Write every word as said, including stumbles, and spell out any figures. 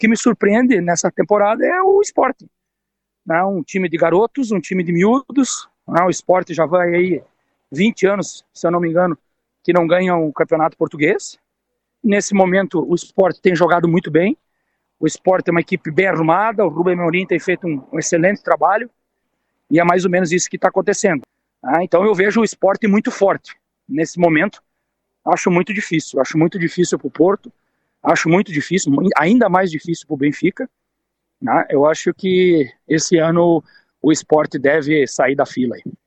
que me surpreende nessa temporada é o Sport. Né? Um time de garotos, um time de miúdos. Né? O Sport já vai aí vinte anos, se eu não me engano, que não ganha o campeonato português. Nesse momento, o Sport tem jogado muito bem. O Sport é uma equipe bem arrumada, o Rubem Amorim tem feito um, um excelente trabalho, e é mais ou menos isso que está acontecendo. Ah, então eu vejo o Sport muito forte. Nesse momento, acho muito difícil. Acho muito difícil para o Porto, acho muito difícil, ainda mais difícil para o Benfica. Ah, eu acho que esse ano o Sport deve sair da fila aí.